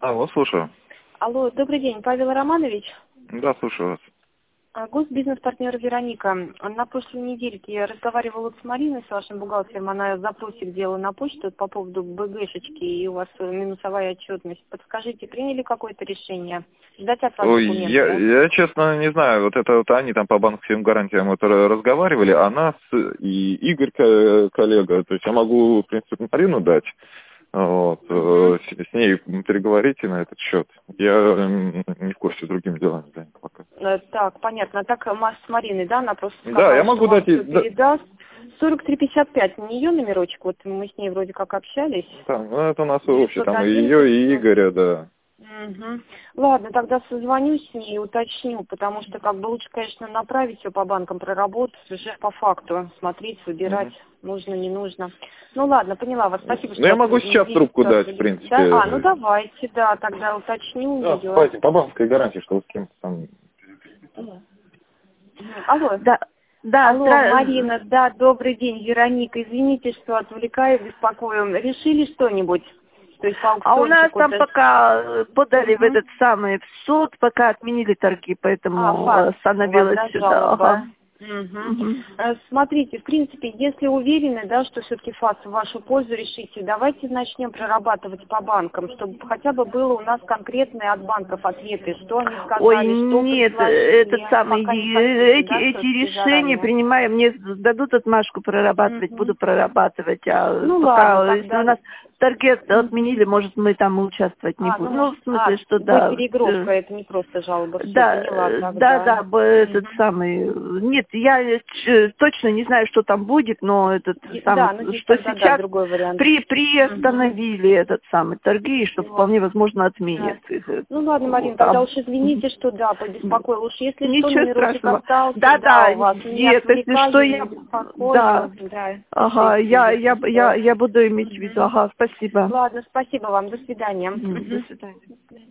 Алло, слушаю. Алло, добрый день, Павел Романович. Да, слушаю вас. Госбизнес-партнер Вероника. На прошлой недельке я разговаривала с Мариной, с вашим бухгалтером. Она запросик делала на почту по поводу БГшечки, и у вас минусовая отчетность. Подскажите, приняли какое-то решение? Ждать от вас Ой, документы, да? я честно не знаю, вот это вот они там по банковским гарантиям вот разговаривали, а нас и Игорь, коллега, то есть я могу, в принципе, Марину дать, вот, с ней переговорите на этот счет. Я не в курсе другими делами занят пока. Так, понятно. Так, с Мариной, да, она просто Да, сказала, я могу что вам дать всё передаст. 4355, не ее номерочек, вот мы с ней вроде как общались. Да, ну это у нас общее, там и 911, ее, и Игоря, да. Угу. Ладно, тогда созвонюсь с ней и уточню, потому что как бы лучше, конечно, направить все по банкам, проработать уже по факту, смотреть, выбирать, нужно, не нужно. Ну ладно, поняла вас, спасибо, что... Ну я могу сейчас трубку дать, в принципе. Да? Ну давайте, да, тогда уточню. Да, давайте, по банковской гарантии, что вы с кем-то там... Алло. Да, да, Алло, Марина, да, добрый день, Вероника, извините, что отвлекаю, беспокою. Решили что-нибудь? То есть по а у нас там пока подали в этот Угу. самый в суд, пока отменили торги, поэтому остановилась сюда. Жалоба. Ага. Угу. Смотрите, в принципе, если уверены, да, что все-таки ФАС в вашу пользу решите, давайте начнем прорабатывать по банкам, чтобы хотя бы было у нас конкретные от банков ответы, что они сказали, Ой, что нет, предложили. этот самый, Пока не хотите, да, эти всё-таки решения заранее. принимаем, мне дадут отмашку прорабатывать, буду прорабатывать, а Ну пока, ладно, если тогда... у нас торги отменили, может, мы там и участвовать не будем. Ну, в смысле, что да. Переигровка, это не просто жалоба, все, Да, поняла тогда. этот самый... Нет, я точно не знаю, что там будет, но этот самый, Да, здесь что тогда, сейчас другой вариант. приостановили этот самый торги, и что вполне возможно отменят их. Ну ладно, Марина, тогда уж извините, что да, побеспокоил. Уж если ничего что, номерочек страшного. остался, Да, у вас. нет, если что, я... Да. Ага, я буду иметь в виду. Ага, спасибо. Ладно, спасибо вам, до свидания. До свидания.